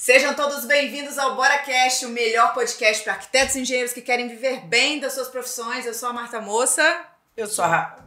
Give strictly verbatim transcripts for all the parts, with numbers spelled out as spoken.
Sejam todos bem-vindos ao BoraCast, o melhor podcast para arquitetos e engenheiros que querem viver bem das suas profissões. Eu sou a Marta Moça. Eu sou a Rafa.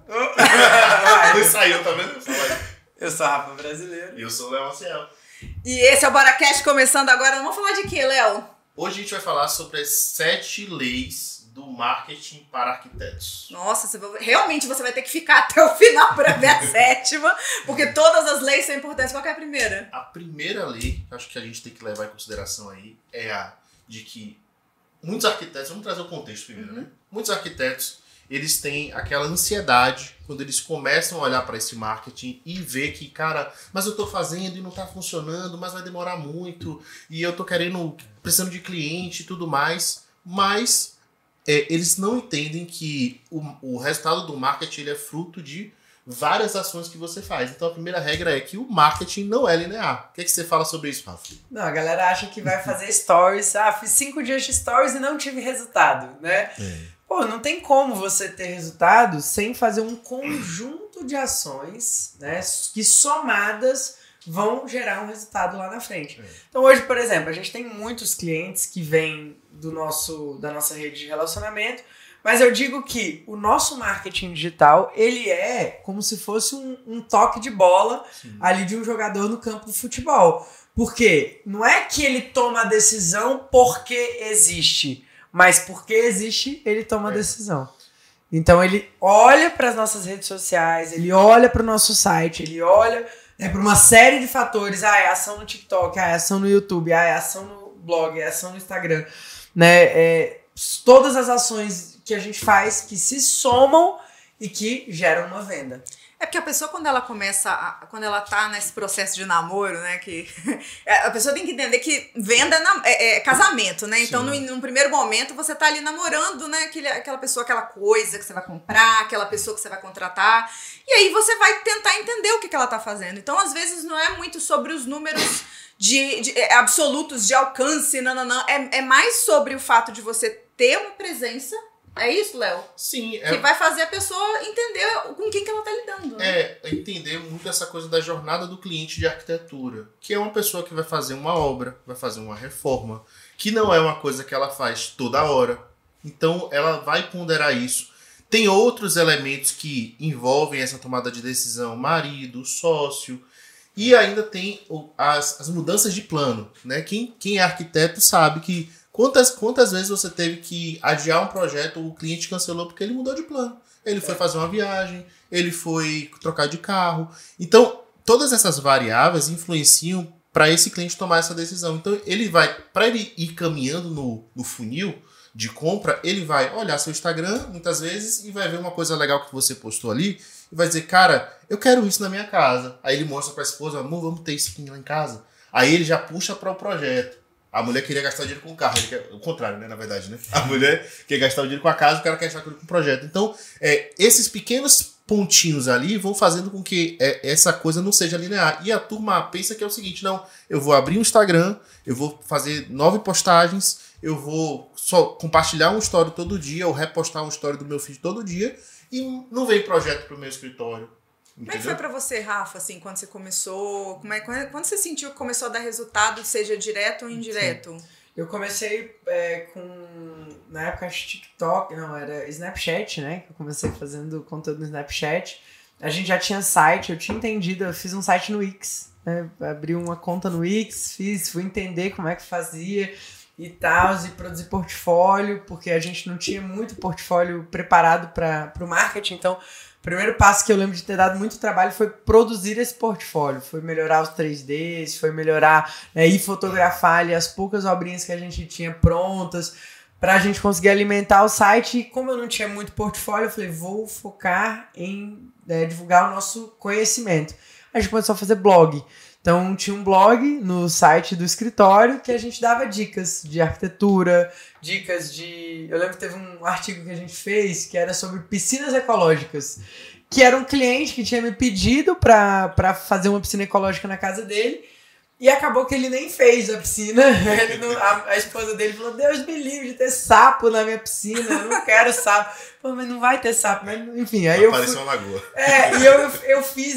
Saiu, tá vendo? Eu sou a Rafa Brasileiro. E eu sou o Léo Maciel. E esse é o BoraCast começando agora. Vamos falar de quê, Léo? Hoje a gente vai falar sobre as sete leis do marketing para arquitetos. Nossa, você vai, realmente você vai ter que ficar até o final para ver a sétima, porque todas as leis são importantes. Qual que é a primeira? A primeira lei, acho que a gente tem que levar em consideração aí, é a de que muitos arquitetos, vamos trazer o contexto primeiro, uhum. né? Muitos arquitetos, eles têm aquela ansiedade quando eles começam a olhar para esse marketing e ver que, cara, mas eu tô fazendo e não tá funcionando, mas vai demorar muito, e eu tô querendo, precisando de cliente e tudo mais, mas é, eles não entendem que o, o resultado do marketing ele é fruto de várias ações que você faz. Então a primeira regra é que o marketing não é linear. O que, é que você fala sobre isso, Rafa? Não, a galera acha que vai fazer stories, ah, fiz cinco dias de stories e não tive resultado, né? É. Pô, não tem como você ter resultado sem fazer um conjunto de ações, né, que somadas vão gerar um resultado lá na frente. É. Então hoje, por exemplo, a gente tem muitos clientes que vêm do nosso, da nossa rede de relacionamento, mas eu digo que o nosso marketing digital, ele é como se fosse um, um toque de bola Sim. ali de um jogador no campo de futebol. Porque não é que ele toma a decisão porque existe, mas porque existe, ele toma a é. decisão. Então ele olha para as nossas redes sociais, ele olha para o nosso site, ele olha é, para uma série de fatores. Ah, é ação no TikTok, ah, é ação no YouTube, ah, é ação no blog, é ação no Instagram. Né? É, todas as ações que a gente faz que se somam e que geram uma venda. É porque a pessoa, quando ela começa, a, quando ela tá nesse processo de namoro, né, que a pessoa tem que entender que venda é, é casamento, né? Então, no, num primeiro momento, você tá ali namorando, né, aquele, aquela pessoa, aquela coisa que você vai comprar, aquela pessoa que você vai contratar, e aí você vai tentar entender o que, que ela tá fazendo. Então, às vezes, não é muito sobre os números de, de é, absolutos de alcance, não, não, não. É, é mais sobre o fato de você ter uma presença. É isso, Léo? Sim. É... Que vai fazer a pessoa entender com quem que ela tá lidando. Né? É, entender muito essa coisa da jornada do cliente de arquitetura. Que é uma pessoa que vai fazer uma obra, vai fazer uma reforma, que não é uma coisa que ela faz toda hora. Então, ela vai ponderar isso. Tem outros elementos que envolvem essa tomada de decisão. Marido, sócio. E ainda tem as, as mudanças de plano. Né? Quem, quem é arquiteto sabe que Quantas, quantas vezes você teve que adiar um projeto, o cliente cancelou porque ele mudou de plano. Ele foi fazer uma viagem, ele foi trocar de carro. Então, todas essas variáveis influenciam para esse cliente tomar essa decisão. Então, ele vai, para ele ir caminhando no, no funil de compra, ele vai olhar seu Instagram, muitas vezes, e vai ver uma coisa legal que você postou ali, e vai dizer, cara, eu quero isso na minha casa. Aí ele mostra para a esposa, amor, vamos ter isso aqui lá em casa. Aí ele já puxa para o projeto. A mulher queria gastar dinheiro com o carro, ele quer, o contrário, né, na verdade, né? A mulher quer gastar o dinheiro com a casa, o cara quer gastar com o projeto. Então, é, esses pequenos pontinhos ali vão fazendo com que é, essa coisa não seja linear. E a turma pensa que é o seguinte, não, eu vou abrir um Instagram, eu vou fazer nove postagens, eu vou só compartilhar um story todo dia, ou repostar um story do meu feed todo dia, e não vem projeto pro meu escritório. Como é que foi pra você, Rafa, assim, quando você começou, como é, quando, quando você sentiu que começou a dar resultado, seja direto ou indireto? Sim. Eu comecei é, com, na época, acho TikTok, não, era Snapchat, né, eu comecei fazendo conteúdo no Snapchat, a gente já tinha site, eu tinha entendido, eu fiz um site no Wix, né, abri uma conta no Wix, fiz, fui entender como é que fazia e tal, e produzir portfólio, porque a gente não tinha muito portfólio preparado para o marketing, então o primeiro passo que eu lembro de ter dado muito trabalho foi produzir esse portfólio, foi melhorar os três Ds, foi melhorar, né, e fotografar ali as poucas obrinhas que a gente tinha prontas para a gente conseguir alimentar o site. E como eu não tinha muito portfólio, eu falei, vou focar em é, divulgar o nosso conhecimento. A gente começou a fazer blog. Então tinha um blog no site do escritório que a gente dava dicas de arquitetura, dicas de... Eu lembro que teve um artigo que a gente fez que era sobre piscinas ecológicas, que era um cliente que tinha me pedido para para fazer uma piscina ecológica na casa dele, e acabou que ele nem fez a piscina. Ele não, a, a esposa dele falou, Deus me livre de ter sapo na minha piscina, eu não quero sapo. Pô, mas não vai ter sapo, mas enfim. Aí apareceu uma lagoa. É, e eu, eu fiz um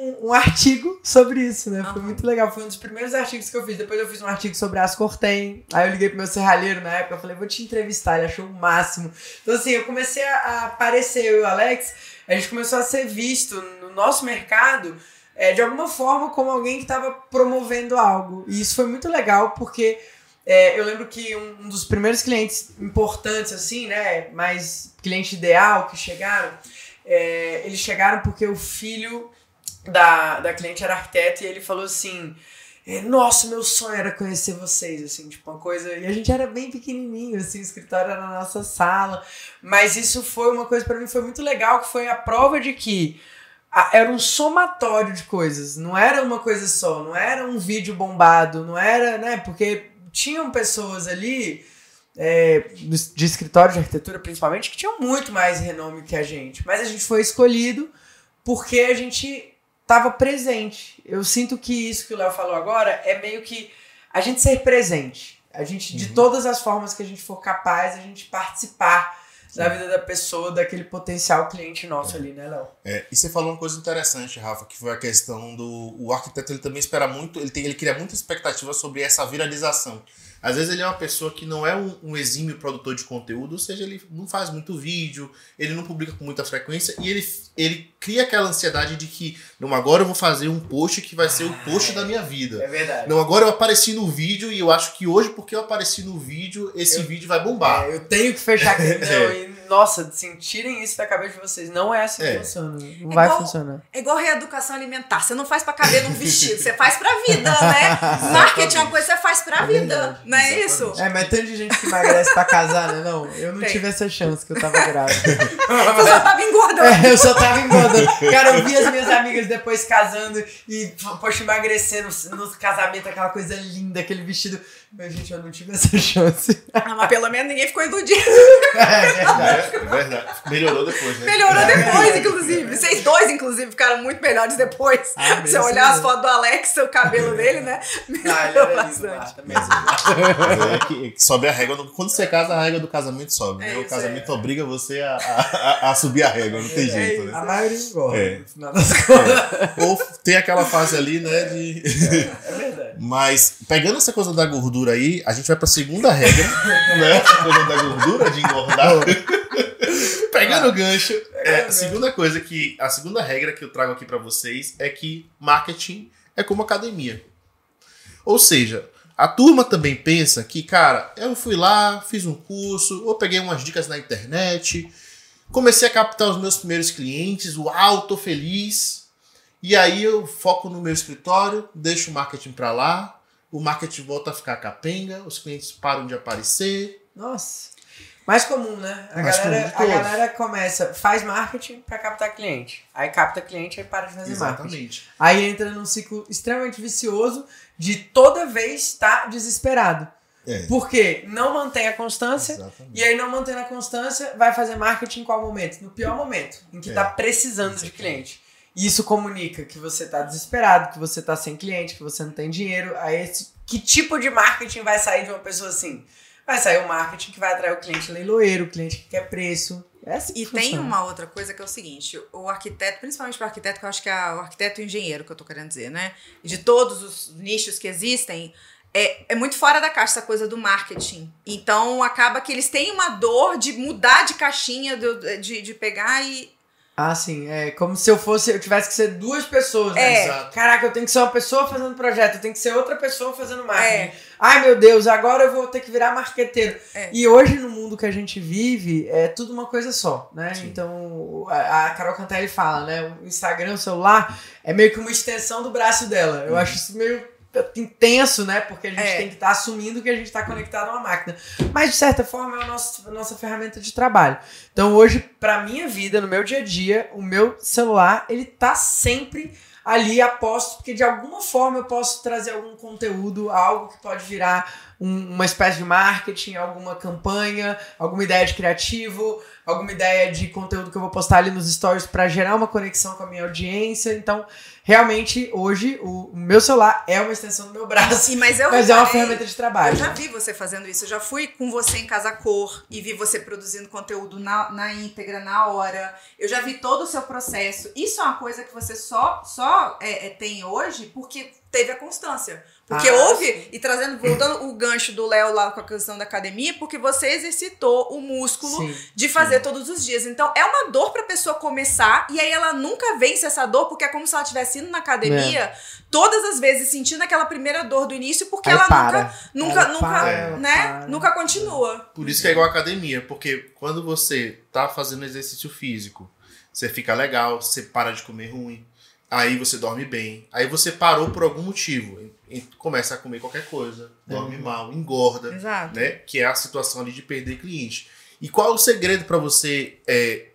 um, um artigo sobre isso, né? Foi Uhum. muito legal. Foi um dos primeiros artigos que eu fiz. Depois eu fiz um artigo sobre as Cortem. Aí eu liguei pro meu serralheiro na época. Eu falei, vou te entrevistar. Ele achou o máximo. Então, assim, eu comecei a, a aparecer, eu e o Alex. A gente começou a ser visto no nosso mercado é, de alguma forma como alguém que estava promovendo algo. E isso foi muito legal porque é, eu lembro que um, um dos primeiros clientes importantes, assim, né? Mais cliente ideal que chegaram. É, eles chegaram porque o filho da, da cliente era arquiteto e ele falou assim, nossa, meu sonho era conhecer vocês, assim, tipo uma coisa, e a gente era bem pequenininho, assim, o escritório era na nossa sala, mas isso foi uma coisa pra mim, foi muito legal, que foi a prova de que a, era um somatório de coisas, não era uma coisa só, não era um vídeo bombado, não era, né, porque tinham pessoas ali É, de escritório de arquitetura principalmente, que tinham muito mais renome que a gente. Mas a gente foi escolhido porque a gente estava presente. Eu sinto que isso que o Léo falou agora é meio que a gente ser presente. A gente, uhum. de todas as formas que a gente for capaz, a gente participar Sim. da vida da pessoa, daquele potencial cliente nosso é. ali, né, Léo? É, e você falou uma coisa interessante, Rafa, que foi a questão do... O arquiteto, ele também espera muito, ele, tem, ele cria muita expectativa sobre essa viralização. Às vezes ele é uma pessoa que não é um, um exímio produtor de conteúdo, ou seja, ele não faz muito vídeo, ele não publica com muita frequência e ele, ele cria aquela ansiedade de que, não, agora eu vou fazer um post que vai ser o post ah, da minha vida. É verdade. Não, agora eu apareci no vídeo e eu acho que hoje, porque eu apareci no vídeo, esse eu, vídeo vai bombar. É, eu tenho que fechar aqui. Não, e, nossa, assim, tirem isso da cabeça de vocês. Não é assim que é. funciona. Não é vai igual, funcionar. É igual reeducação alimentar. Você não faz pra caber num vestido, você faz pra vida, né? Marketing é uma coisa que você faz pra é vida, verdade. Não é Exatamente. isso? É, mas tanto de gente que emagrece pra casar, né? Não, eu não Tem. tive essa chance que eu tava grávida. Você só tava engordando. É, eu só tava engordando. Cara, eu vi as minhas amigas depois casando e, poxa, emagrecendo no casamento, aquela coisa linda, aquele vestido. Mas, gente, eu não tive essa chance. Ah, mas pelo menos ninguém ficou iludido. É verdade, é verdade. Melhorou depois, né? Melhorou depois, inclusive. Vocês dois, inclusive, ficaram muito melhores depois. Ah, você olhar as fotos do Alex, o cabelo dele, né? Melhorou ah, bastante. É que, que sobe a régua. Quando você casa, a régua do casamento sobe. É né? O casamento é. obriga você a, a, a subir a régua, não tem é, jeito, é né? A maioria engorda. É. No final das contas. É. Ou tem aquela fase ali, né? De... É, é verdade. Mas, pegando essa coisa da gordura aí, a gente vai pra segunda regra, né? Essa coisa da gordura, de engordar. Pegando o gancho, é, a segunda coisa que, a segunda regra que eu trago aqui pra vocês é que marketing é como academia. Ou seja, a turma também pensa que, cara, eu fui lá, fiz um curso, ou peguei umas dicas na internet, comecei a captar os meus primeiros clientes, uau, tô feliz. E aí eu foco no meu escritório, deixo o marketing pra lá, o marketing volta a ficar capenga, os clientes param de aparecer. Nossa. Mais comum, né? A, Mais galera, comum a galera começa, faz marketing pra captar cliente. Aí capta cliente e para de fazer Exatamente. marketing. Aí entra num ciclo extremamente vicioso de toda vez estar desesperado. É. Porque não mantém a constância. Exatamente. E aí não mantendo a constância, vai fazer marketing em qual momento? No pior momento, em que é. tá precisando Exatamente. de cliente. E isso comunica que você tá desesperado, que você tá sem cliente, que você não tem dinheiro. Aí esse, que tipo de marketing vai sair de uma pessoa assim? Vai sair o marketing que vai atrair o cliente leiloeiro, o cliente que quer preço. É assim que e funciona. Tem uma outra coisa que é o seguinte, o arquiteto, principalmente para o arquiteto, que eu acho que é o arquiteto e o engenheiro que eu tô querendo dizer, né? De todos os nichos que existem, é, é muito fora da caixa essa coisa do marketing. Então acaba que eles têm uma dor de mudar de caixinha, de, de, de pegar e... Ah, sim. É como se eu fosse, eu tivesse que ser duas pessoas, né? É. Exato. Caraca, eu tenho que ser uma pessoa fazendo projeto, eu tenho que ser outra pessoa fazendo marketing. É. Ai, meu Deus, agora eu vou ter que virar marqueteiro. É. E hoje, no mundo que a gente vive, é tudo uma coisa só, né? Sim. Então, a, a Carol Cantelli fala, né? O Instagram, o celular, é meio que uma extensão do braço dela. Eu uhum. acho isso meio intenso, né? Porque a gente é. tem que estar tá assumindo que a gente está conectado a uma máquina. Mas, de certa forma, é a nossa, a nossa ferramenta de trabalho. Então, hoje, pra minha vida, no meu dia a dia, o meu celular, ele tá sempre ali a posto, porque de alguma forma eu posso trazer algum conteúdo, algo que pode virar um, uma espécie de marketing, alguma campanha, alguma ideia de criativo, alguma ideia de conteúdo que eu vou postar ali nos stories pra gerar uma conexão com a minha audiência. Então, realmente, hoje, o, o meu celular é uma extensão do meu braço. Sim, mas eu mas é uma reparei, ferramenta de trabalho. Eu já vi você fazendo isso. Eu já fui com você em Casa Cor e vi você produzindo conteúdo na, na íntegra, na hora. Eu já vi todo o seu processo. Isso é uma coisa que você só, só é, é, tem hoje porque teve a constância. Porque Ah, houve, sim. e trazendo, voltando o gancho do Léo lá com a questão da academia, porque você exercitou o músculo Sim, de fazer todos os dias. Então, é uma dor pra pessoa começar, e aí ela nunca vence essa dor, porque é como se ela estivesse indo na academia, É. todas as vezes sentindo aquela primeira dor do início, porque Aí ela para. nunca, nunca, Ela nunca, para, ela né? para. Nunca continua. Por isso que é igual a academia, porque quando você tá fazendo exercício físico, você fica legal, você para de comer ruim, aí você dorme bem, aí você parou por algum motivo, e começa a comer qualquer coisa, dorme É. mal, engorda, Exato. né? Que é a situação ali de perder cliente. E qual é o segredo para você é,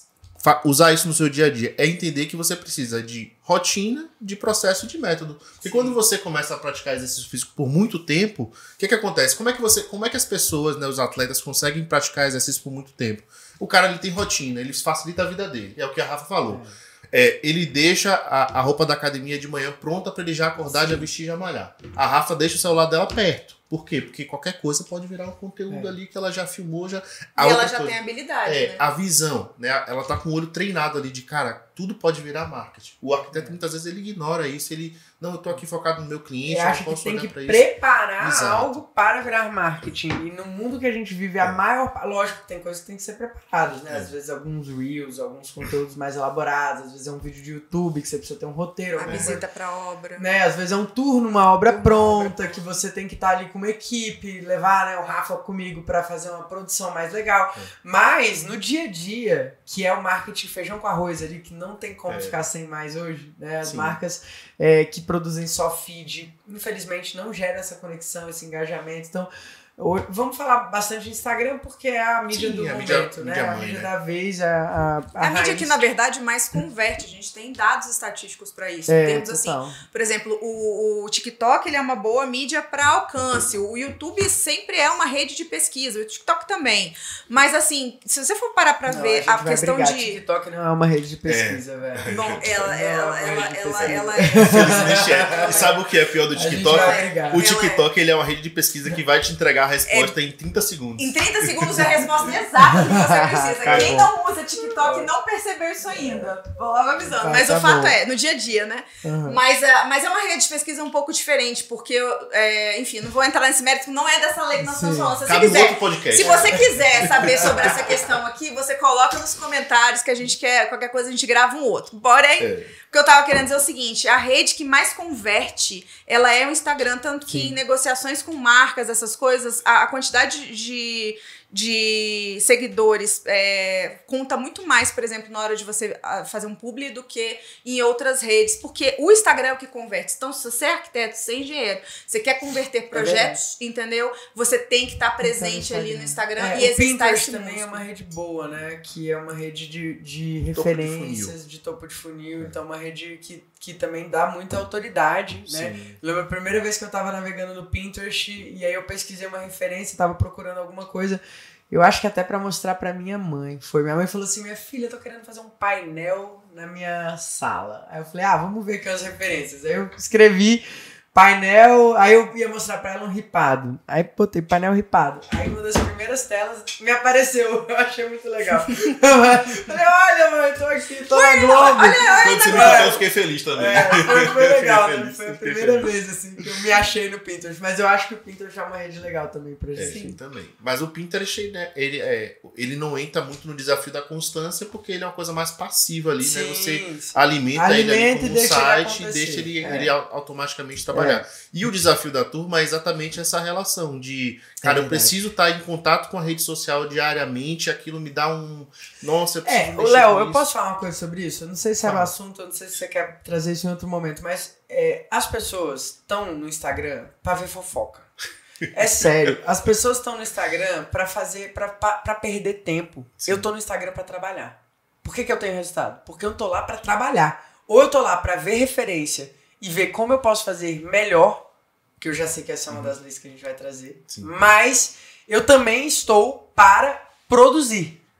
fa- usar isso no seu dia a dia? É entender que você precisa de rotina, de processo e de método. Porque Sim. quando você começa a praticar exercício físico por muito tempo, o que que acontece? Como é que você, como é que as pessoas, né, os atletas conseguem praticar exercício por muito tempo? O cara ele tem rotina, ele facilita a vida dele. É o que a Rafa falou. É, ele deixa a, a roupa da academia de manhã pronta pra ele já acordar, Sim. já vestir e já malhar. A Rafa deixa o celular dela perto. Por quê? Porque qualquer coisa pode virar um conteúdo É. ali que ela já filmou. Já... E A ela outra já coisa- tem habilidade, É, né? a visão, né? Ela tá com o olho treinado ali de, cara, tudo pode virar marketing. O arquiteto muitas vezes ele ignora isso, ele, não, eu tô aqui focado no meu cliente, Eu eu acho não que posso tem olhar que pra isso. preparar Exato. algo para virar marketing. E no mundo que a gente vive, a maior... Lógico que tem coisas que tem que ser preparadas, né? É. Às vezes alguns reels, alguns conteúdos mais elaborados. Às vezes é um vídeo de YouTube que você precisa ter um roteiro. A alguma coisa. visita pra obra. Né? Às vezes é um tour numa obra Tour numa pronta, obra que você tem que estar ali com uma equipe, levar, né, o Rafa comigo para fazer uma produção mais legal. É. Mas no dia a dia, que é o marketing feijão com arroz ali, que não tem como É. ficar sem mais hoje, né? As Sim. marcas é, que produzem só feed, infelizmente não geram essa conexão, esse engajamento. Então, ho- vamos falar bastante de Instagram, porque é a mídia Sim, do a momento, mídia- né? mídia a mãe, mídia né? da vez, a, a, a, A mídia raiz. que, na verdade, mais converte. A gente tem dados estatísticos pra isso. É, Temos, assim, total. por exemplo, o, o TikTok ele é uma boa mídia para alcance. O YouTube sempre é uma rede de pesquisa. O TikTok também. Mas, assim, se você for parar pra Não, ver gente a, vai questão brigar. de... TikTok não é uma rede de pesquisa, velho. Bom, Não ela, é ela, uma ela, rede de ela, pesquisa. ela é... Infelizmente é. E sabe o que é pior do A gente TikTok? vai brigar. O Ela TikTok ele é uma rede de pesquisa que vai te entregar a resposta em trinta segundos. Em trinta segundos é a resposta exata que você precisa. Tá Quem bom. não usa TikTok não percebeu isso ainda. Vou logo avisando. Tá, Mas tá o fato bom. é, no dia a dia, né? Uhum. Mas, é- mas é uma rede de pesquisa um pouco diferente, porque, eu, é, enfim, não vou entrar nesse mérito, não é dessa lei que nós estamos Sim. falando. Se você Cabe um quiser, outro podcast. se você quiser saber sobre essa questão aqui, você coloca nos comentários que a gente quer, qualquer coisa a gente grava um outro. Porém, É. o que eu tava querendo dizer é o seguinte, a rede que mais converte, ela é o Instagram, tanto que Sim. em negociações com marcas, essas coisas, a, a quantidade de, de seguidores é, conta muito mais, por exemplo, na hora de você ah, fazer um publi do que em outras redes, porque o Instagram é o que converte. Então, se você é arquiteto, você é engenheiro, você quer converter projetos, entendeu? Você tem que estar presente ali no Instagram É, e o exercitar Pinterest esse também é músculo. uma rede boa, né? Que é uma rede de, de Topo de referências, de topo de funil. Então, uma rede que, que também dá muita autoridade, né? Sim. Lembro a primeira vez que eu tava navegando no Pinterest e aí eu pesquisei uma referência, tava procurando alguma coisa. Eu acho que até pra mostrar pra minha mãe. Foi, minha mãe falou assim, minha filha, eu tô querendo fazer um painel na minha sala. Aí eu falei, ah, vamos ver aqui as referências. Aí eu escrevi painel, aí eu ia mostrar pra ela um ripado. Aí botei painel ripado. Aí uma das primeiras telas me apareceu. Eu achei muito legal. Falei, olha, mãe, tô aqui, tô na Globo. Quando você me contou, eu fiquei feliz também. É, foi, foi Eu fiquei legal, né? feliz, Foi a fiquei primeira feliz. vez assim, que eu me achei no Pinterest. Mas eu acho que o Pinterest é uma rede legal também pra É, gente. sim, também. Mas o Pinterest, né, ele, é, ele não entra muito no desafio da constância porque ele é uma coisa mais passiva ali, né? Você sim. alimenta, ele ali Alimenta como e um deixa ele site e acontecer. deixa ele, É. ele au- automaticamente trabalhar. E o desafio da turma é exatamente essa relação de, cara, eu verdade. preciso estar em contato com a rede social diariamente, aquilo me dá um... Nossa, eu preciso É, ô mexer Léo, com eu isso. posso falar uma coisa sobre isso? Eu não sei se é o Fala. assunto, eu não sei se você quer trazer isso em outro momento, mas é, as pessoas estão no Instagram pra ver fofoca. É sério, as pessoas estão no Instagram pra fazer, pra, pra, pra perder tempo. Sim. Eu tô no Instagram pra trabalhar. Por que que eu tenho resultado? Porque eu tô lá pra trabalhar. Ou eu tô lá pra ver referência e ver como eu posso fazer melhor, que eu já sei que essa é uma das leis que a gente vai trazer, Sim. mas eu também estou para produzir.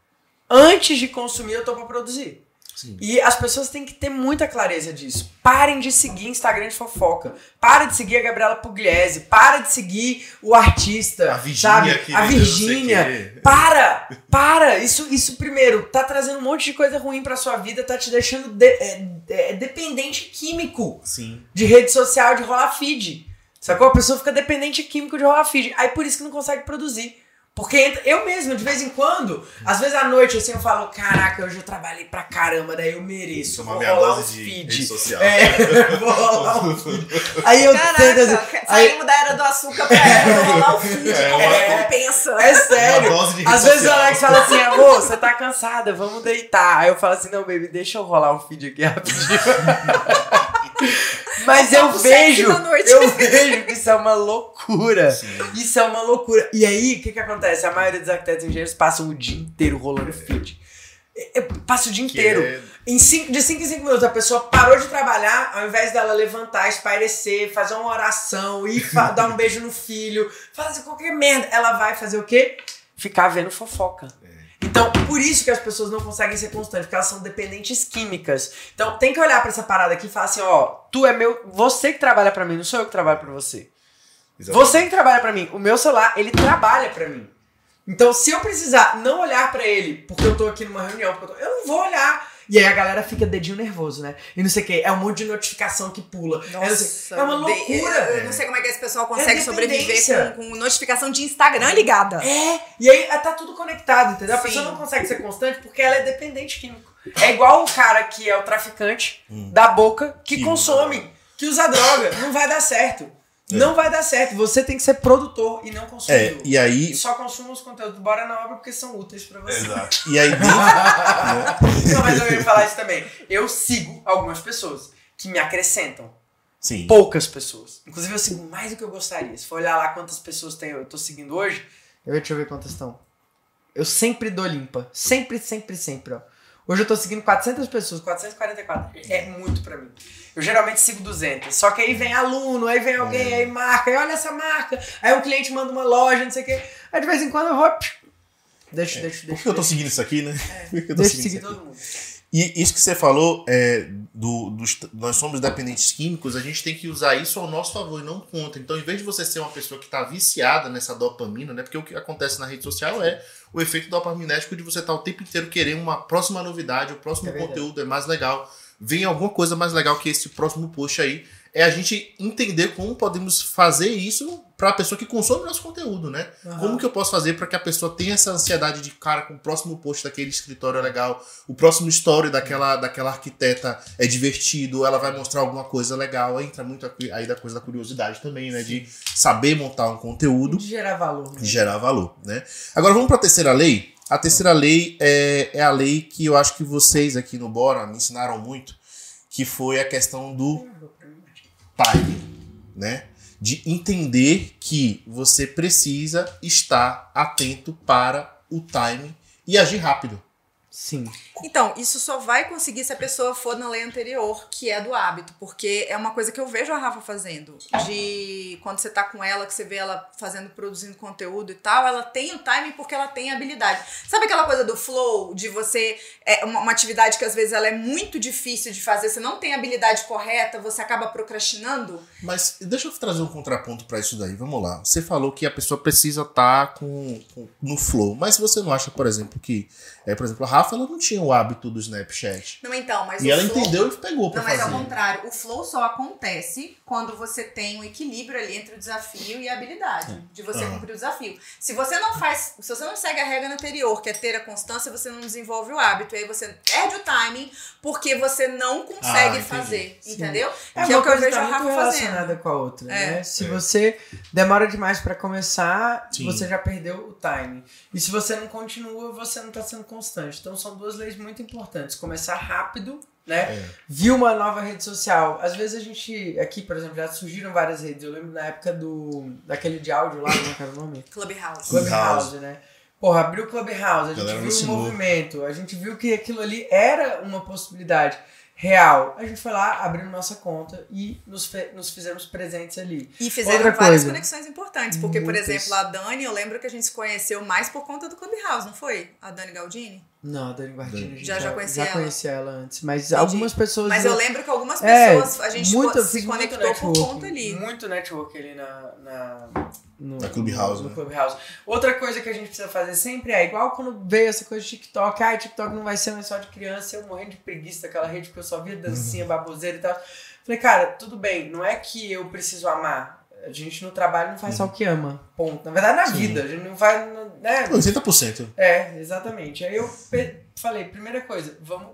Antes de consumir, eu tô pra produzir. Sim. E as pessoas têm que ter muita clareza disso. Parem de seguir Instagram de fofoca. Para de seguir a Gabriela Pugliese. Para de seguir o artista. A Virgínia. Sabe? A Virgínia. Para! Para! Isso, isso, primeiro, tá trazendo um monte de coisa ruim pra sua vida. Tá te deixando de, é, é, dependente químico. Sim. De rede social, de rolar feed. Sacou? A pessoa fica dependente químico de rolar feed. Aí por isso que não consegue produzir. Porque entra, eu mesmo, de vez em quando, às vezes à noite, assim, eu falo, caraca, hoje eu trabalhei pra caramba, daí eu mereço. Tomar vou minha rolar dose um de feed. rede social. É, vou rolar um feed. Aí eu Caraca, tento assim, aí, saímos da era do açúcar pra era do rolar o feed, É, como uma- recompensa. é sério. Uma dose de rede Às vezes o social. Alex fala assim, amor, você tá cansada, vamos deitar. Aí eu falo assim, não, baby, deixa eu rolar um feed aqui rapidinho. Mas eu Papo sete vejo, da noite. eu vejo que isso é uma loucura. Sim. Isso é uma loucura. E aí, o que que acontece? A maioria dos arquitetos e engenheiros passam o dia inteiro rolando feed. Eu passo o dia Que inteiro. é- Em cinco, de cinco em cinco minutos, a pessoa parou de trabalhar, ao invés dela levantar, espairecer, fazer uma oração, ir fa- dar um beijo no filho, fazer qualquer merda, ela vai fazer o quê? Ficar vendo fofoca. Então, por isso que as pessoas não conseguem ser constantes, porque elas são dependentes químicas. Então, tem que olhar pra essa parada aqui e falar assim, ó, tu é meu, você que trabalha pra mim, não sou eu que trabalho pra você. Exatamente. Você que trabalha pra mim, o meu celular, ele trabalha pra mim. Então, se eu precisar não olhar pra ele, porque eu tô aqui numa reunião, porque eu, tô, eu não vou olhar. E aí a galera fica dedinho nervoso, né? E não sei o que, é um monte de notificação que pula. É, não sei- é uma de- loucura. Eu não sei como é que esse pessoal consegue É sobreviver dependência. com, com notificação de Instagram ligada. É, e aí tá tudo conectado, entendeu? A Sim. pessoa não consegue ser constante porque ela é dependente químico. É igual o cara que é o traficante Hum. da boca que, Que consome, usa. que usa droga. Não vai dar certo. É. Não vai dar certo. Você tem que ser produtor e não É, consumidor. e aí. Só consuma os conteúdos, bora na obra porque são úteis pra você. Exato. E aí, dentro, Não, mas eu ia falar isso também. Eu sigo algumas pessoas que me acrescentam. sim. Poucas pessoas. Inclusive eu sigo mais do que eu gostaria. Se for olhar lá quantas pessoas tem, eu tô seguindo hoje, eu deixa eu ver quantas estão. Eu sempre dou limpa. Sempre, sempre, sempre, ó. Hoje eu tô seguindo quatrocentas pessoas, quatrocentas e quarenta e quatro. É muito pra mim. Eu geralmente sigo duzentas. Só que aí vem aluno, aí vem alguém, aí marca, aí olha essa marca. Aí um cliente manda uma loja, não sei o quê. Aí de vez em quando eu vou... Deixa, deixa, deixa. Por que eu tô seguindo isso aqui, né? Por que eu tô Deixa eu seguindo seguir isso aqui? todo mundo. E isso que você falou, é, do, dos, nós somos dependentes químicos, a gente tem que usar isso ao nosso favor e não contra. Então, em vez de você ser uma pessoa que está viciada nessa dopamina, né? Porque o que acontece na rede social é o efeito dopaminético de você estar o tempo inteiro querendo uma próxima novidade, o próximo É verdade. conteúdo é mais legal, vem alguma coisa mais legal que esse próximo post aí. É a gente entender como podemos fazer isso para a pessoa que consome nosso conteúdo, né? Uhum. Como que eu posso fazer para que a pessoa tenha essa ansiedade de, cara, com o próximo post daquele escritório é legal, o próximo story daquela, daquela arquiteta é divertido, ela vai mostrar alguma coisa legal, entra muito aqui- aí da coisa da curiosidade também, né? De saber montar um conteúdo De gerar valor. Né? de gerar valor, né? Agora vamos para a terceira lei. A terceira lei é, é a lei que eu acho que vocês aqui no Bora me ensinaram muito, que foi a questão do time, né? De entender que você precisa estar atento para o time e agir rápido. Sim. Então, isso só vai conseguir se a pessoa for na lei anterior, que é do hábito, porque é uma coisa que eu vejo a Rafa fazendo, de quando você tá com ela, que você vê ela fazendo, produzindo conteúdo e tal, ela tem o timing porque ela tem habilidade. Sabe aquela coisa do flow, de você, é uma, uma atividade que às vezes ela é muito difícil de fazer, você não tem a habilidade correta, você acaba procrastinando? Mas deixa eu trazer um contraponto para isso daí. Vamos lá. Você falou que a pessoa precisa estar com, com- no flow, mas se você não acha, por exemplo, que, é, por exemplo, a Rafa ela não tinha o hábito do Snapchat. Não, então, mas E o ela flow... entendeu e pegou pra Não, mas fazer. ao contrário, o flow só acontece quando você tem um equilíbrio ali entre o desafio e a habilidade de você Ah. cumprir o desafio. Se você não faz, se você não segue a regra anterior, que é ter a constância, você não desenvolve o hábito, e aí você perde o timing porque você não consegue Ah, entendi. fazer, Sim. entendeu? É que é uma o que eu coisa vejo tá a muito Rafa relacionada fazendo. com a outra, É. né? Se É. você demora demais pra começar, Sim. você já perdeu o timing. E se você não continua, você não tá sendo constante. Então são duas leis muito importantes. Começar rápido, né? É. Viu uma nova rede social. Às vezes a gente, aqui, por exemplo, já surgiram várias redes. Eu lembro na época do daquele de áudio lá, como é que era o nome? Clubhouse. Clubhouse, né? Porra, abriu o Clubhouse, a gente Galera viu o ensinou. movimento, a gente viu que aquilo ali era uma possibilidade real. A gente foi lá, abrimos nossa conta e nos, fe- nos fizemos presentes ali. E fizeram Outra várias coisa. conexões importantes, porque, por Muitas. exemplo, a Dani, eu lembro que a gente se conheceu mais por conta do Clubhouse, não foi? A Dani Galdini? Não, a Dani Guardini, a gente Já- já, já já conhecia ela? conhecia ela antes. Mas Entendi. algumas pessoas... Mas eu lembro que algumas É, pessoas a gente muito, eu se fiz muito conectou por networking, conta ali. Muito network ali na... na no, Na Clubhouse, no né? Clubhouse. Outra coisa que a gente precisa fazer sempre é, igual quando veio essa coisa de TikTok, ah, TikTok não vai ser mais só de criança, eu morrendo de preguiça daquela rede porque eu só via dancinha, baboseira e tal. Falei, cara, tudo bem, não é que eu preciso amar. A gente no trabalho não faz só o que ama, ponto. Na verdade, na Sim. vida, a gente não vai... Né? oitenta por cento. É, exatamente. Aí eu pe- falei, primeira coisa, vamos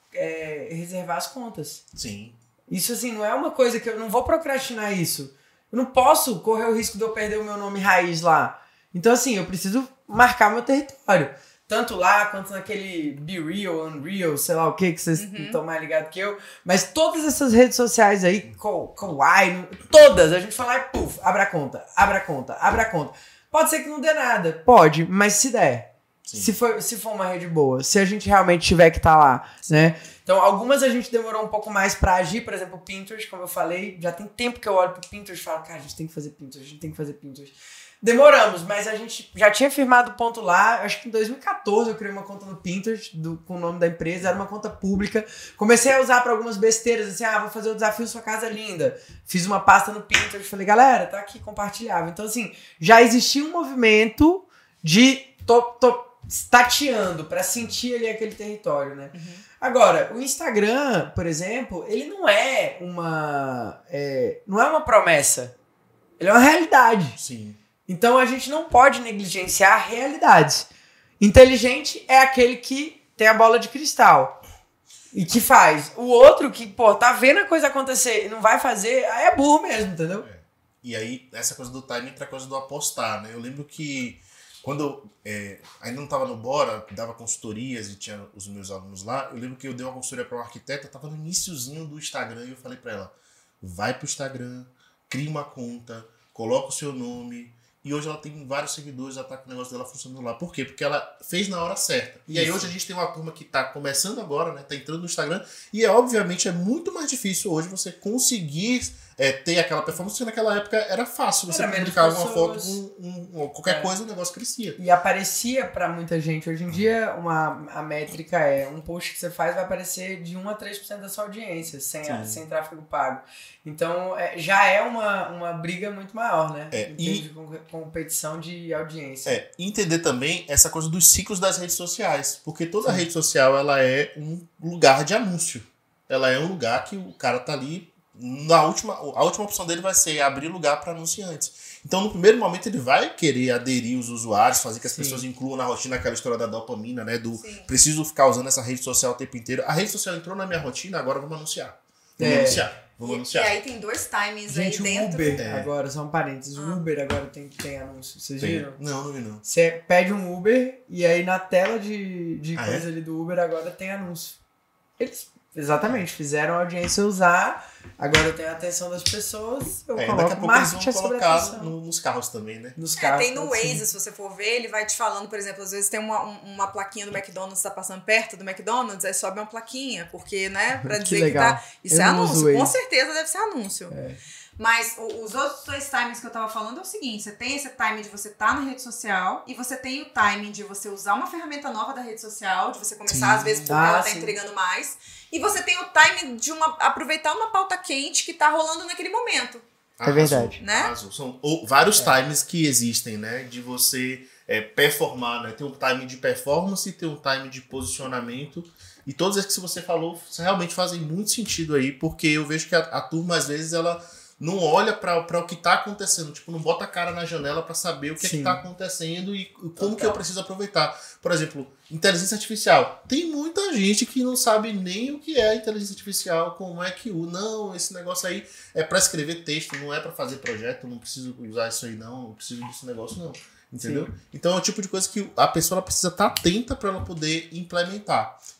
é, reservar as contas. Sim. Isso, assim, não é uma coisa que eu não vou procrastinar isso. Eu não posso correr o risco de eu perder o meu nome raiz lá. Então, assim, eu preciso marcar meu território. Tanto lá, quanto naquele Be Real, Unreal, sei lá o que, que vocês Uhum. estão mais ligados que eu. Mas todas essas redes sociais aí, Ko- Kawaii, todas, a gente foi lá e puf, abre a conta, abre a conta, abre a conta. Pode ser que não dê nada. Pode, mas se der. Sim. Se for, se for uma rede boa, se a gente realmente tiver que estar lá, né? Então, algumas a gente demorou um pouco mais pra agir, por exemplo, o Pinterest, como eu falei, já tem tempo que eu olho pro Pinterest e falo, cara, a gente tem que fazer Pinterest, a gente tem que fazer Pinterest. Demoramos, mas a gente já tinha firmado o ponto lá, acho que em dois mil e catorze eu criei uma conta no Pinterest do, com o nome da empresa, era uma conta pública. Comecei a usar para algumas besteiras, assim, ah, vou fazer o desafio Sua Casa Linda. Fiz uma pasta no Pinterest, falei, galera, tá aqui, compartilhava. Então, assim, já existia um movimento de tô, tô tateando para sentir ali aquele território, né? Uhum. Agora, o Instagram, por exemplo, ele não é uma é, não é uma promessa, ele é uma realidade. Sim. Então a gente não pode negligenciar realidades. Inteligente é aquele que tem a bola de cristal e que faz. O outro que, pô, tá vendo a coisa acontecer e não vai fazer, aí é burro mesmo, entendeu? É. E aí, essa coisa do timing entra a coisa do apostar, né? Eu lembro que quando eu é, ainda não estava no Bora, dava consultorias e tinha os meus alunos lá, eu lembro que eu dei uma consultoria para uma arquiteta, estava no iniciozinho do Instagram e eu falei para ela, vai pro Instagram, cria uma conta, coloca o seu nome. E hoje ela tem vários seguidores, já tá com o negócio dela funcionando lá. Por quê? Porque ela fez na hora certa. E aí Isso. hoje a gente tem uma turma que tá começando agora, né? Tá entrando no Instagram. E é, obviamente é muito mais difícil hoje você conseguir é, ter aquela performance, porque naquela época era fácil. Você Era menos publicava uma foto pessoas. com um, um, qualquer É. coisa, o negócio crescia. E aparecia pra muita gente. Hoje em dia, uma, a métrica é um post que você faz vai aparecer de um a três por cento da sua audiência, sem, a, Sim. sem tráfego pago. Então, é, já é uma, uma briga muito maior, né? É, Em e- termos de com- competição de audiência. É, entender também essa coisa dos ciclos das redes sociais. Porque toda rede social, ela é um lugar de anúncio. Ela é um lugar que o cara tá ali, na última, a última opção dele vai ser abrir lugar para anunciantes. Então, no primeiro momento, ele vai querer aderir os usuários, fazer que as Sim. pessoas incluam na rotina aquela história da dopamina, né? Do Sim. preciso ficar usando essa rede social o tempo inteiro. A rede social entrou na minha rotina, agora vamos anunciar. Vamos É. anunciar. Vamos E, e anunciar. aí tem dois timings Gente, aí o dentro. Uber É. agora, só um parênteses, o Ah. Uber agora tem, tem anúncio, vocês Tem. viram? Não, não vi não. Você pede um Uber e aí na tela de, de Ah, coisa é? ali do Uber agora tem anúncio. Eles, exatamente, fizeram a audiência usar, agora eu tenho a atenção das pessoas, eu É, daqui a coloco pouco eles marketing vão sobre colocar atenção. no- nos carros também, né? Nos É, carros. tem no pode ser. Waze, se você for ver, ele vai te falando, por exemplo, às vezes tem uma, um- uma plaquinha do McDonald's, tá passando perto do McDonald's, aí sobe uma plaquinha, porque, né, pra Que dizer que, legal. tá. Isso Eu é não uso anúncio, com Waze. certeza deve ser anúncio. É. Mas o- os outros dois timings que eu tava falando é o seguinte: você tem esse timing de você estar tá na rede social e você tem o timing de você usar uma ferramenta nova da rede social, de você começar, Sim. às vezes, porque Ah, ela tá sim. entregando mais. E você tem o timing de uma, aproveitar uma pauta quente que tá rolando naquele momento. É verdade. Né? Arrasou. São ou, vários times que existem, né? De você é, performar, né? Tem um time de performance, tem um time de posicionamento. E todos esses que você falou realmente fazem muito sentido aí, porque eu vejo que a, a turma, às vezes, ela não olha para o que tá acontecendo. Tipo, não bota a cara na janela para saber o que, é que Sim. tá acontecendo e como Total. que eu preciso aproveitar. Por exemplo, inteligência artificial. Tem muita gente que não sabe nem o que é a inteligência artificial, como é que o... Não, esse negócio aí é para escrever texto, não é para fazer projeto, não preciso usar isso aí não, não preciso desse negócio não. Entendeu? Sim. Então é o tipo de coisa que a pessoa ela precisa estar atenta para ela poder implementar.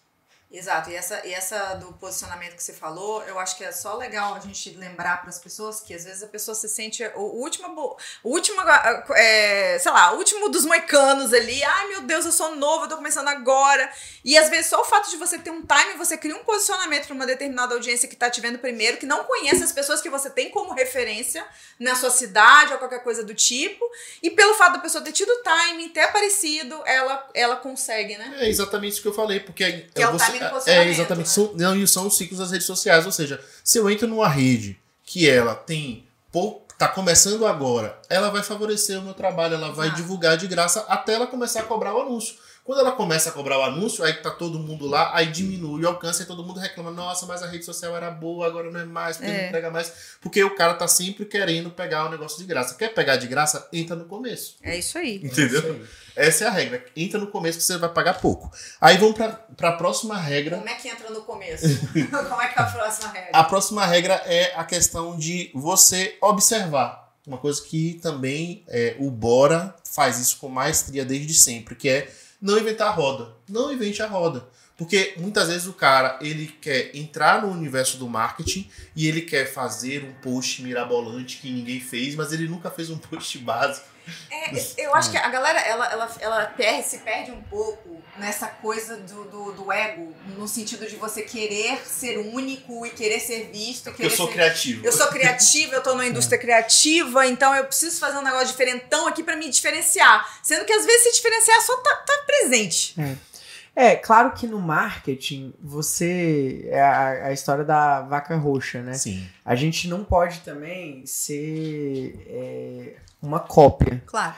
Exato, e essa, e essa do posicionamento que você falou, eu acho que é só legal a gente lembrar para as pessoas que às vezes a pessoa se sente o último, o último é, sei lá, o último dos moicanos ali, ai meu Deus, eu sou novo, eu tô começando agora, e às vezes só o fato de você ter um time, você cria um posicionamento para uma determinada audiência que tá te vendo primeiro, que não conhece as pessoas que você tem como referência na sua cidade ou qualquer coisa do tipo, e pelo fato da pessoa ter tido time, ter aparecido, ela, ela consegue, né? É exatamente isso que eu falei, porque que é você, o é exatamente, né? são, não, são os ciclos das redes sociais, ou seja, se eu entro numa rede que ela tem pouco, tá começando agora, ela vai favorecer o meu trabalho, ela vai ah. divulgar de graça até ela começar a cobrar o anúncio. Quando ela começa a cobrar o anúncio, aí tá todo mundo lá, aí diminui o alcance, aí todo mundo reclama, nossa, mas a rede social era boa, agora não é mais, porque é. não pega mais. Porque o cara tá sempre querendo pegar o negócio de graça. Quer pegar de graça? Entra no começo. É isso aí. Entendeu? É isso aí. Essa é a regra. Entra no começo que você vai pagar pouco. Aí vamos pra, pra próxima regra. Como é que entra no começo? Como é que é a próxima regra? A próxima regra é a questão de você observar. Uma coisa que também é, o Bora faz isso com maestria desde sempre, que é não inventar a roda. Não invente a roda. Porque muitas vezes o cara, ele quer entrar no universo do marketing e ele quer fazer um post mirabolante que ninguém fez, mas ele nunca fez um post básico. É, eu acho que a galera, ela, ela, ela perde, se perde um pouco nessa coisa do, do, do ego, no sentido de você querer ser único e querer ser visto. Querer eu sou ser... criativo. Eu sou criativa, eu tô numa indústria criativa, então eu preciso fazer um negócio diferentão aqui pra me diferenciar. Sendo que às vezes se diferenciar só tá, tá presente. É. É, claro que no marketing, você... É a, a história da vaca roxa, né? Sim. A gente não pode também ser é, uma cópia. Claro.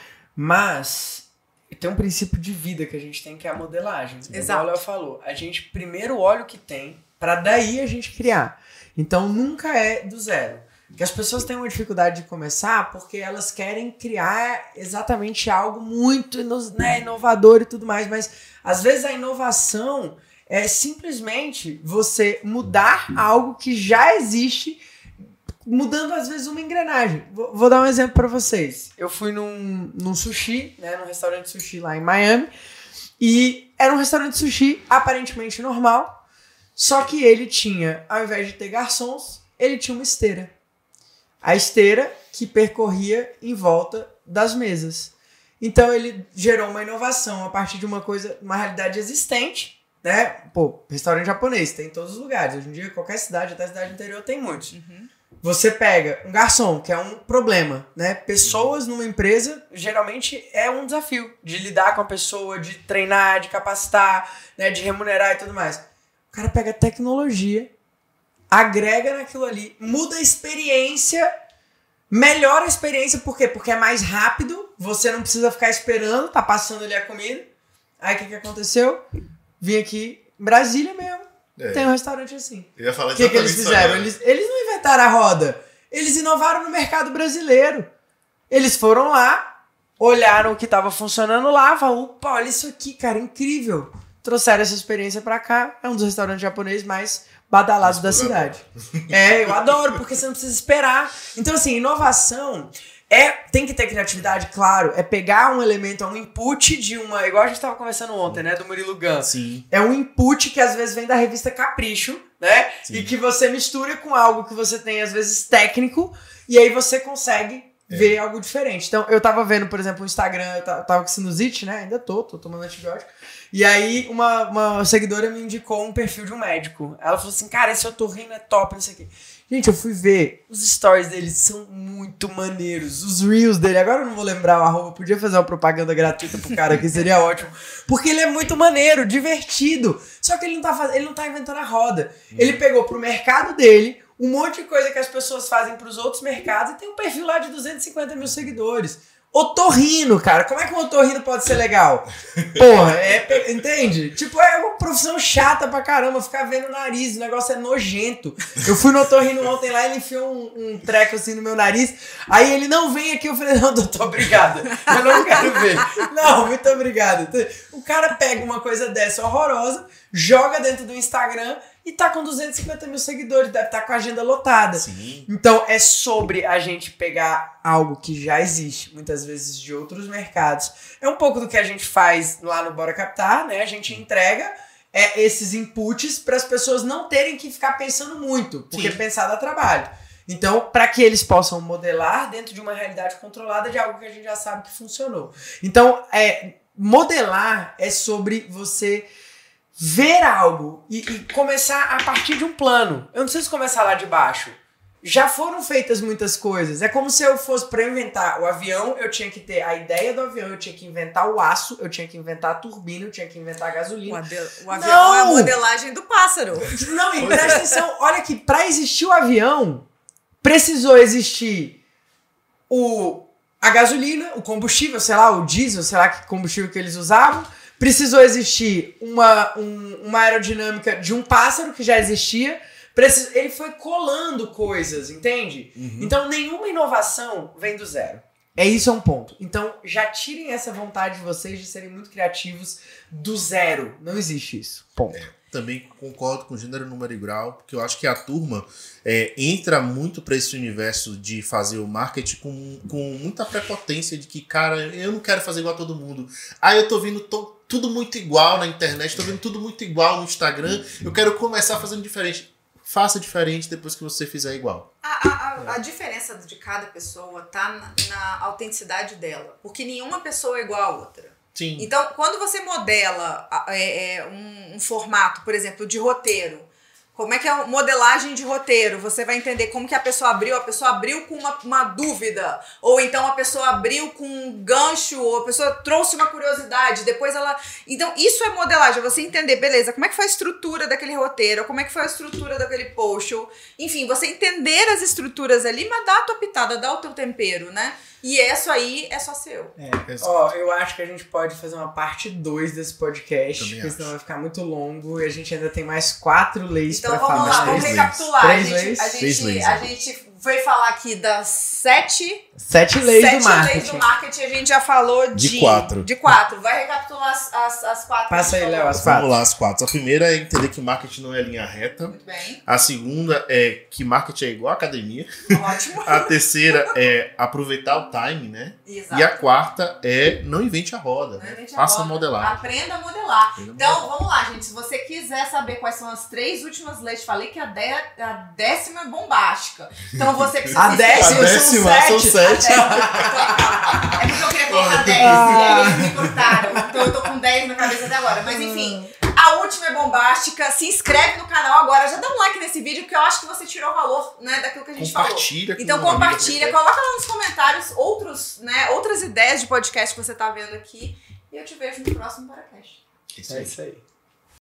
Mas tem um princípio de vida que a gente tem, que é a modelagem. Exato. Como o Léo falou, a gente primeiro olha o que tem, pra daí a gente criar. Então, nunca é do zero. Que as pessoas têm uma dificuldade de começar porque elas querem criar exatamente algo muito né, inovador e tudo mais, mas às vezes a inovação é simplesmente você mudar algo que já existe, mudando às vezes uma engrenagem. Vou, vou dar um exemplo para vocês. Eu fui num, num sushi, né, num restaurante de sushi lá em Miami, e era um restaurante de sushi aparentemente normal, só que ele tinha, ao invés de ter garçons, ele tinha uma esteira. A esteira que percorria em volta das mesas. Então ele gerou uma inovação a partir de uma coisa, uma realidade existente, né? Pô, restaurante japonês tem em todos os lugares. Hoje em dia, qualquer cidade, até cidade interior, tem muitos. Uhum. Você pega um garçom, que é um problema, né? Pessoas numa empresa, geralmente é um desafio de lidar com a pessoa, de treinar, de capacitar, né? De remunerar e tudo mais. O cara pega tecnologia, agrega naquilo ali, muda a experiência, melhora a experiência, por quê? Porque é mais rápido, você não precisa ficar esperando, tá passando ali a comida. Aí o que, que aconteceu? Vim aqui em Brasília mesmo, é. Tem um restaurante assim. Eu ia falar o que, que eles fizeram? Eles, eles não inventaram a roda, eles inovaram no mercado brasileiro. Eles foram lá, olharam o que estava funcionando lá, falaram, opa, olha isso aqui, cara, incrível. Trouxeram essa experiência pra cá, é um dos restaurantes japoneses mais badalado da cidade. É, eu adoro, porque você não precisa esperar. Então, assim, inovação é, tem que ter criatividade, claro. É pegar um elemento, é um input de uma... Igual a gente tava conversando ontem, né? Do Murilo Gun. Sim. É um input que às vezes vem da revista Capricho, né? Sim. E que você mistura com algo que você tem, às vezes, técnico. E aí você consegue é. ver algo diferente. Então, eu tava vendo, por exemplo, o Instagram. Eu tava com sinusite, né? Ainda tô, tô tomando antibiótico. E aí, uma, uma seguidora me indicou um perfil de um médico. Ela falou assim, cara, esse otorrino é top, não sei o quê. Gente, eu fui ver, os stories dele são muito maneiros. Os reels dele, agora eu não vou lembrar o arroba, podia fazer uma propaganda gratuita pro cara aqui, seria ótimo. Porque ele é muito maneiro, divertido. Só que ele não tá, faz... ele não tá inventando a roda. Hum. Ele pegou pro mercado dele um monte de coisa que as pessoas fazem pros outros mercados e tem um perfil lá de duzentos e cinquenta mil seguidores. Otorrino, cara. Como é que um otorrino pode ser legal? Porra, é, entende? Tipo, é uma profissão chata pra caramba, ficar vendo o nariz, o negócio é nojento. Eu fui no otorrino ontem lá, ele enfiou um, um treco assim no meu nariz, aí ele, não, vem aqui, eu falei, não, doutor, obrigado, eu não quero ver. Não, muito obrigado. O cara pega uma coisa dessa horrorosa, joga dentro do Instagram e tá com duzentos e cinquenta mil seguidores, deve estar com a agenda lotada. Sim. Então é sobre a gente pegar algo que já existe, muitas vezes de outros mercados. É um pouco do que a gente faz lá no Bora Captar, né? A gente entrega é, esses inputs para as pessoas não terem que ficar pensando muito, porque Sim. pensar dá trabalho. Então, para que eles possam modelar dentro de uma realidade controlada de algo que a gente já sabe que funcionou. Então, é, modelar é sobre você ver algo e, e começar a partir de um plano. Eu não preciso começar lá de baixo. Já foram feitas muitas coisas. É como se eu fosse para inventar o avião, eu tinha que ter a ideia do avião, eu tinha que inventar o aço, eu tinha que inventar a turbina, eu tinha que inventar a gasolina. O, ade- o avião Não! é a modelagem do pássaro. Não, e presta atenção, olha que para existir o avião, precisou existir o, a gasolina, o combustível, sei lá, o diesel, sei lá que combustível que eles usavam. Precisou existir uma, um, uma aerodinâmica de um pássaro que já existia. Precis... Ele foi colando coisas, entende? Uhum. Então, nenhuma inovação vem do zero. É isso, é um ponto. Então, já tirem essa vontade de vocês de serem muito criativos do zero. Não existe isso. Ponto. É, também concordo com gênero, número e grau, porque eu acho que a turma é, entra muito para esse universo de fazer o marketing com, com muita prepotência de que, cara, eu não quero fazer igual a todo mundo. Ah, eu tô vendo to, tudo muito igual na internet, tô vendo tudo muito igual no Instagram, eu quero começar fazendo diferente. Faça diferente depois que você fizer igual. A, a, a, a diferença de cada pessoa tá na, na autenticidade dela. Porque nenhuma pessoa é igual a outra. Sim. Então, quando você modela é, é, um, um formato, por exemplo, de roteiro, como é que é a modelagem de roteiro? Você vai entender como que a pessoa abriu. A pessoa abriu com uma, uma dúvida. Ou então a pessoa abriu com um gancho. Ou a pessoa trouxe uma curiosidade. Depois ela... Então, isso é modelagem. Você entender, beleza, como é que foi a estrutura daquele roteiro. Como é que foi a estrutura daquele post. Enfim, você entender as estruturas ali, mas dar a tua pitada, dar o teu tempero, né? E isso aí é só seu. É. Ó, eu acho que a gente pode fazer uma parte dois desse podcast, Também porque acho. senão vai ficar muito longo e a gente ainda tem mais quatro leis Então pra vamos falar. lá, vamos Três recapitular. leis. A Três gente, leis? a, Três gente, leis, a né? gente foi falar aqui das sete, Sete leis sete do marketing. leis do marketing. A gente já falou de, De quatro. De quatro. Vai recapitular as, as, as quatro. Passa aí, por Léo, favor. as quatro. Vamos lá, as quatro. A primeira é entender que marketing não é linha reta. Muito bem. A segunda é que marketing é igual a academia. Ótimo. A terceira é aproveitar o time, né? Exato. E a quarta é não invente a roda. Não né? invente a Faça roda. modelar. Aprenda a modelar. Aprenda a Então, modelar. vamos lá, gente. Se você quiser saber quais são as três últimas leis, falei que a, de, a décima é bombástica. Então, você precisa... A décima, A são décima sete. são sete. É porque eu queria colocar dez, e aí eles me cortaram. Então eu tô com dez na cabeça até agora. Mas enfim, a última é bombástica. Se inscreve no canal agora. Já dá um like nesse vídeo, porque eu acho que você tirou valor, né, daquilo que a gente Compartilha falou. Então com um amigo compartilha, que- coloca lá nos comentários outros, né, outras ideias de podcast que você tá vendo aqui. E eu te vejo no próximo podcast. Isso É aí. isso aí.